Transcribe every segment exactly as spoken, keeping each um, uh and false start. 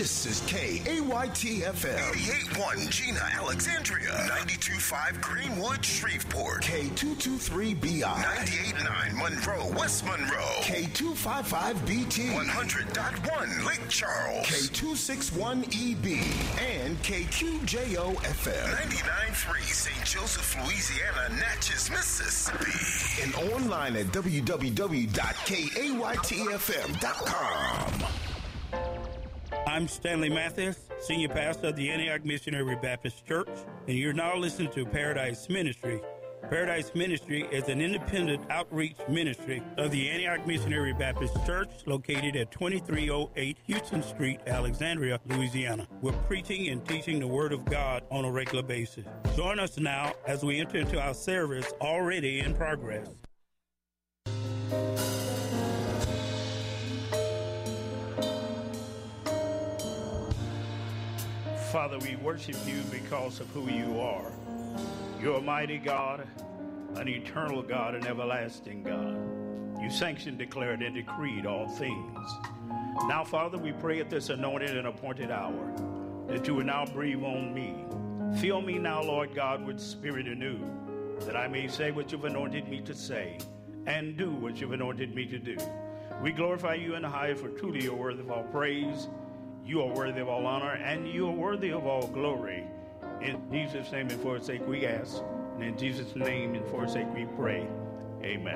This is K A Y T F M. eighty-eight point one Gina, Alexandria. ninety-two point five Greenwood, Shreveport. K two two three B I. ninety-eight point nine Monroe, West Monroe. K two five five B T. one hundred point one Lake Charles. K two six one E B. And K Q J O F M. ninety-nine point three Saint Joseph, Louisiana, Natchez, Mississippi. And online at w w w dot k a y t f m dot com. I'm Stanley Mathis, Senior Pastor of the Antioch Missionary Baptist Church, and you're now listening to Paradise Ministry. Paradise Ministry is an independent outreach ministry of the Antioch Missionary Baptist Church located at twenty-three oh eight Houston Street, Alexandria, Louisiana. We're preaching and teaching the Word of God on a regular basis. Join us now as we enter into our service already in progress. Father, we worship you because of who you are. You're a mighty God, an eternal God, an everlasting God. You sanctioned, declared, and decreed all things. Now, Father, we pray at this anointed and appointed hour that you will now breathe on me. Fill me now, Lord God, with spirit anew, that I may say what you've anointed me to say and do what you've anointed me to do. We glorify you in the highest, for truly you're worthy of all praise. You are worthy of all honor, and you are worthy of all glory. In Jesus' name and for his sake we ask, and in Jesus' name and for his sake we pray. Amen.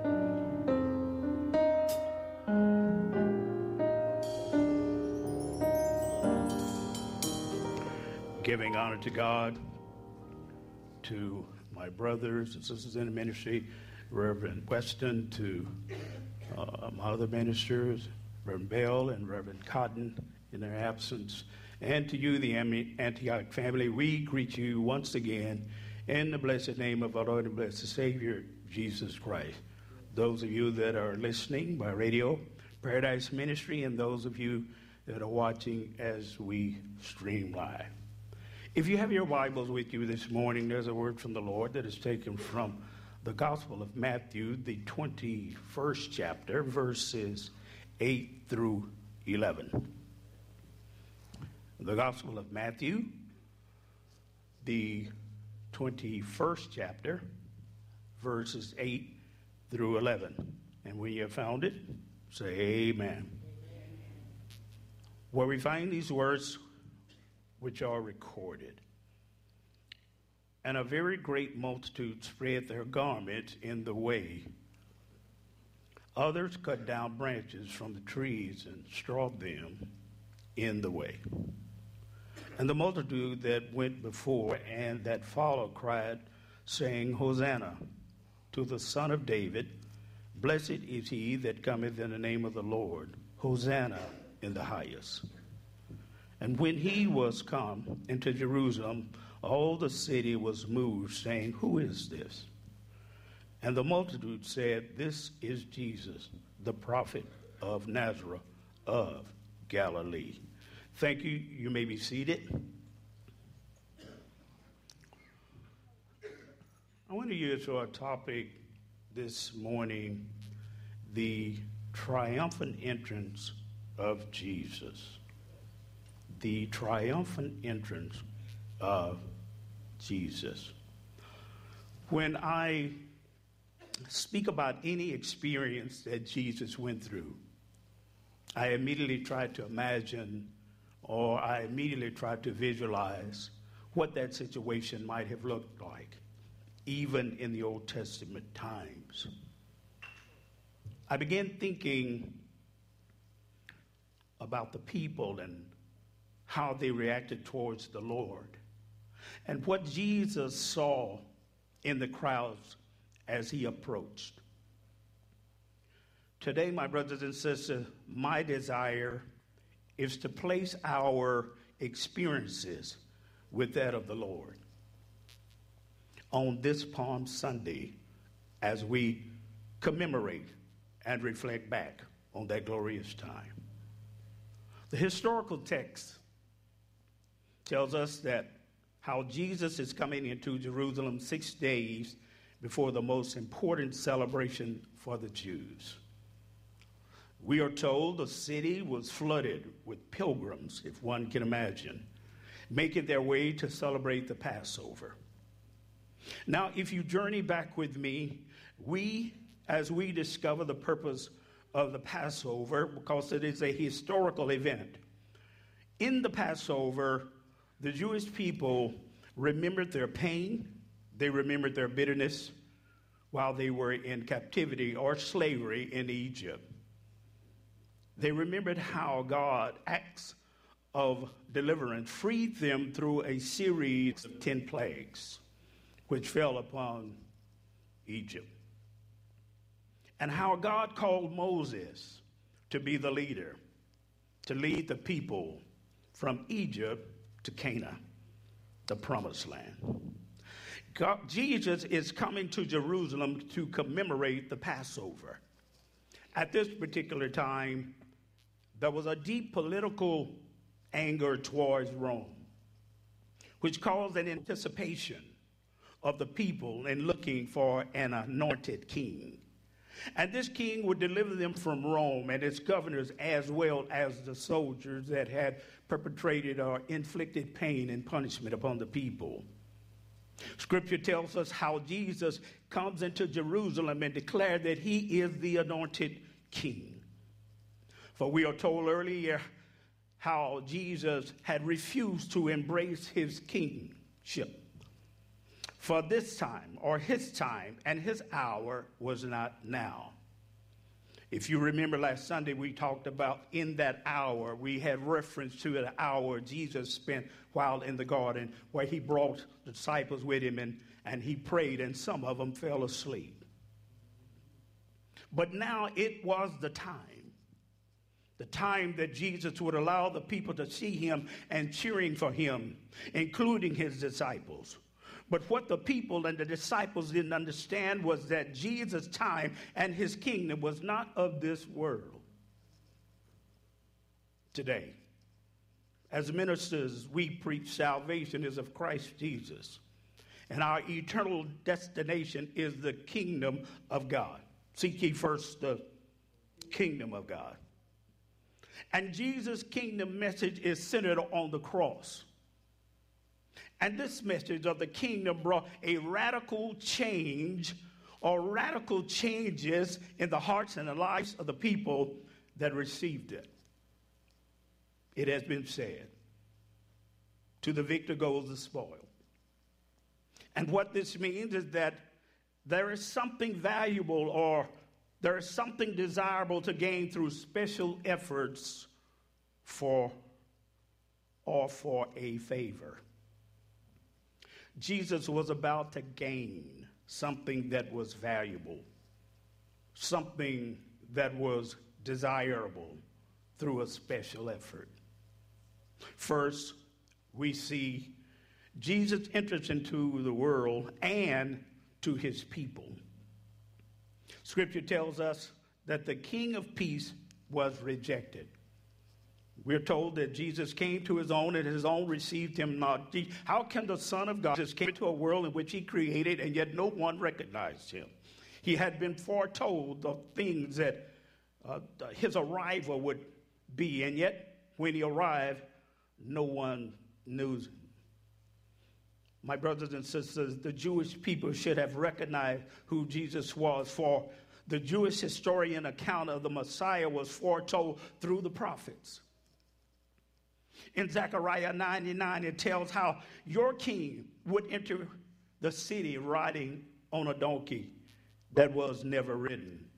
Giving honor to God, to my brothers and sisters in the ministry, Reverend Weston, to uh, my other ministers, Reverend Bell and Reverend Cotton, in their absence, and to you, the Antioch family, we greet you once again in the blessed name of our Lord and blessed Savior, Jesus Christ. Those of you that are listening by radio, Paradise Ministry, and those of you that are watching as we stream live. If you have your Bibles with you this morning, there's a word from the Lord that is taken from the Gospel of Matthew, the twenty-first chapter, verses eight through eleven. The Gospel of Matthew, the twenty-first chapter, verses eight through eleven. And when you have found it, say amen. Amen. Where we find these words which are recorded. And a very great multitude spread their garments in the way. Others cut down branches from the trees and strawed them in the way. And the multitude that went before and that followed cried, saying, Hosanna to the Son of David. Blessed is he that cometh in the name of the Lord. Hosanna in the highest. And when he was come into Jerusalem, all the city was moved, saying, Who is this? And the multitude said, This is Jesus, the prophet of Nazareth of Galilee. Thank you. You may be seated. I want to use our topic this morning, the triumphant entrance of Jesus. The triumphant entrance of Jesus. When I speak about any experience that Jesus went through, I immediately try to imagine or I immediately try to visualize what that situation might have looked like, even in the Old Testament times. I began thinking about the people and how they reacted towards the Lord, and what Jesus saw in the crowds as he approached. Today, my brothers and sisters, my desire is to place our experiences with that of the Lord on this Palm Sunday as we commemorate and reflect back on that glorious time. The historical text tells us that how Jesus is coming into Jerusalem six days before the most important celebration for the Jews. We are told the city was flooded with pilgrims, if one can imagine, making their way to celebrate the Passover. Now, if you journey back with me, we, as we discover the purpose of the Passover, because it is a historical event, in the Passover, the Jewish people remembered their pain, they remembered their bitterness while they were in captivity or slavery in Egypt. They remembered how God, acts of deliverance, freed them through a series of ten plagues which fell upon Egypt. And how God called Moses to be the leader, to lead the people from Egypt to Canaan, the promised land. God, Jesus is coming to Jerusalem to commemorate the Passover. At this particular time, there was a deep political anger towards Rome, which caused an anticipation of the people in looking for an anointed king. And this king would deliver them from Rome and its governors, as well as the soldiers that had perpetrated or inflicted pain and punishment upon the people. Scripture tells us how Jesus comes into Jerusalem and declared that he is the anointed king. For we are told earlier how Jesus had refused to embrace his kingship. For this time, or his time, and his hour was not now. If you remember last Sunday, we talked about in that hour, we had reference to an hour Jesus spent while in the garden, where he brought the disciples with him and, and he prayed, and some of them fell asleep. But now it was the time, the time that Jesus would allow the people to see him and cheering for him, including his disciples. But what the people and the disciples didn't understand was that Jesus' time and his kingdom was not of this world. Today, as ministers, we preach salvation is of Christ Jesus, and our eternal destination is the kingdom of God. Seek ye first the kingdom of God. And Jesus' kingdom message is centered on the cross. And this message of the kingdom brought a radical change or radical changes in the hearts and the lives of the people that received it. It has been said, to the victor goes the spoil. And what this means is that there is something valuable or there is something desirable to gain through special efforts for or for a favor. Jesus was about to gain something that was valuable, something that was desirable through a special effort. First, we see Jesus enters into the world and to his people. Scripture tells us that the King of Peace was rejected. We're told that Jesus came to his own and his own received him not. How can the Son of God just came into a world in which he created and yet no one recognized him? He had been foretold of things that uh, his arrival would be, and yet when he arrived, no one knew him. My brothers and sisters, the Jewish people should have recognized who Jesus was, for the Jewish historian account of the Messiah was foretold through the prophets. In Zechariah ninety-nine, it tells how your king would enter the city riding on a donkey that was never ridden.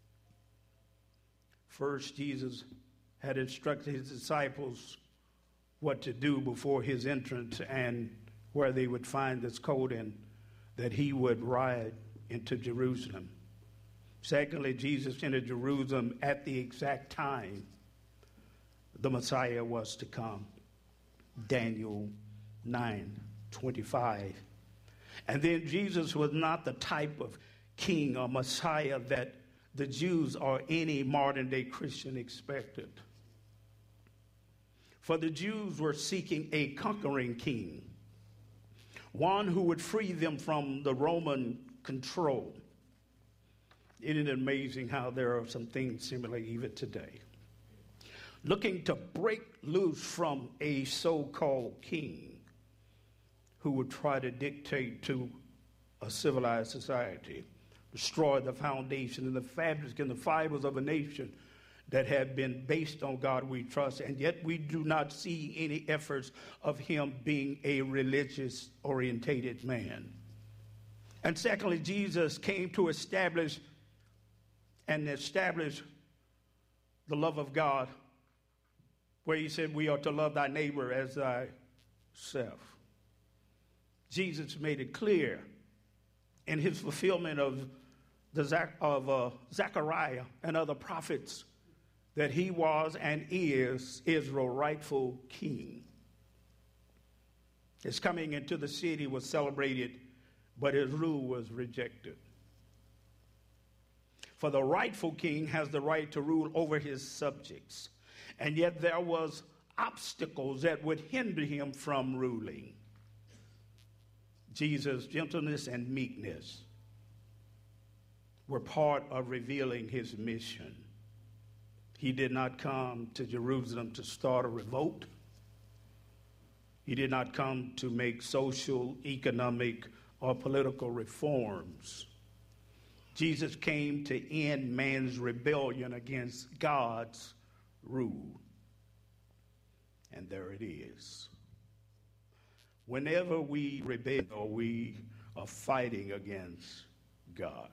First, Jesus had instructed his disciples what to do before his entrance and where they would find this colt and that he would ride into Jerusalem. Secondly, Jesus entered Jerusalem at the exact time the Messiah was to come. Daniel nine twenty-five. And then Jesus was not the type of king or Messiah that the Jews or any modern day Christian expected. For the Jews were seeking a conquering king, one who would free them from the Roman control. Isn't it amazing how there are some things similar even today? Looking to break loose from a so-called king who would try to dictate to a civilized society, destroy the foundation and the fabric and the fibers of a nation that have been based on God we trust, and yet we do not see any efforts of him being a religious-orientated man. And secondly, Jesus came to establish and establish the love of God, where he said we are to love thy neighbor as thyself. Jesus made it clear in his fulfillment of the Zach, of uh, Zechariah and other prophets that he was and is Israel's rightful king. His coming into the city was celebrated, but his rule was rejected. For the rightful king has the right to rule over his subjects, and yet there was obstacles that would hinder him from ruling. Jesus' gentleness and meekness were part of revealing his mission. He did not come to Jerusalem to start a revolt. He did not come to make social, economic, or political reforms. Jesus came to end man's rebellion against God's rule. And there it is. Whenever we rebel or we are fighting against God.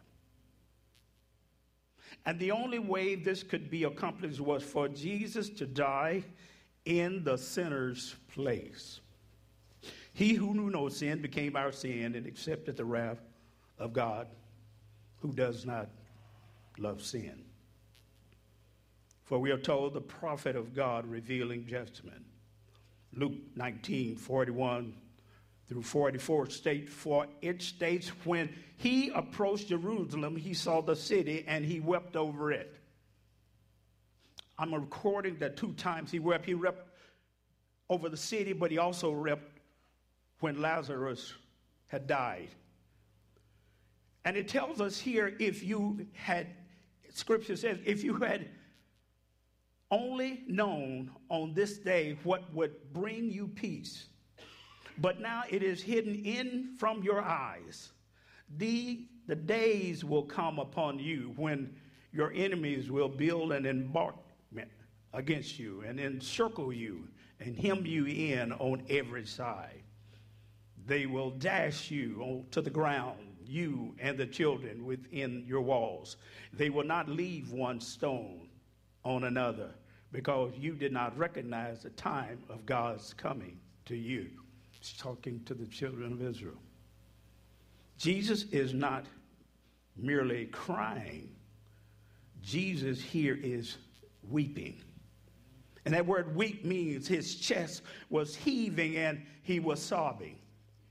And the only way this could be accomplished was for Jesus to die in the sinner's place. He who knew no sin became our sin and accepted the wrath of God, who does not love sin. For we are told the prophet of God revealing judgment. Luke nineteen, forty-one through forty-four state, for it states, when he approached Jerusalem, he saw the city and he wept over it. I'm recording that two times he wept. He wept over the city, but he also wept when Lazarus had died. And it tells us here, if you had, Scripture says, if you had only known on this day what would bring you peace, but now it is hidden in from your eyes. The, the days will come upon you when your enemies will build an embankment against you and encircle you and hem you in on every side. They will dash you on, to the ground, you and the children within your walls. They will not leave one stone on another, because you did not recognize the time of God's coming to you. He's talking to the children of Israel. Jesus is not merely crying. Jesus here is weeping. And that word weep means his chest was heaving and he was sobbing.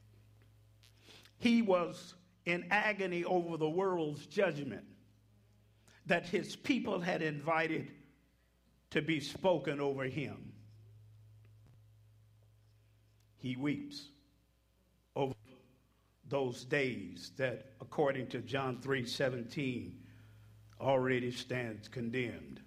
He was in agony over the world's judgment that his people had invited to be spoken over him. He weeps over those days that, according to John three seventeen, already stands condemned.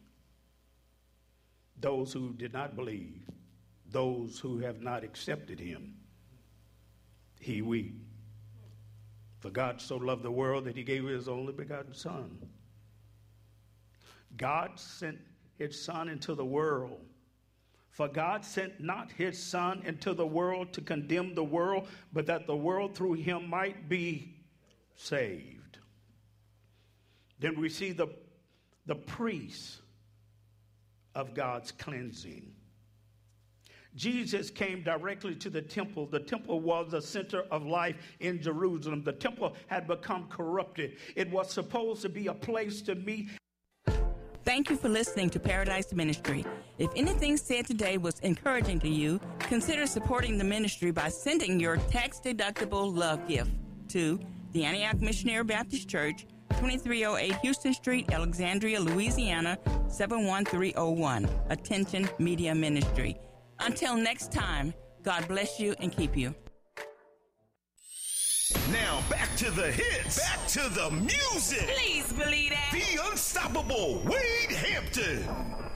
Those who did not believe, those who have not accepted him, he weeps. For God so loved the world that he gave his only begotten Son. God sent his Son into the world. For God sent not his Son into the world to condemn the world, but that the world through him might be saved. Then we see the, the priest of God's cleansing. Jesus came directly to the temple. The temple was the center of life in Jerusalem. The temple had become corrupted. It was supposed to be a place to meet. Thank you for listening to Paradise Ministry. If anything said today was encouraging to you, consider supporting the ministry by sending your tax-deductible love gift to the Antioch Missionary Baptist Church, twenty-three oh eight Houston Street, Alexandria, Louisiana, seven one three oh one. Attention Media Ministry. Until next time, God bless you and keep you. Now back to the hits. Back to the music. Please believe that. The unstoppable Wade Hampton.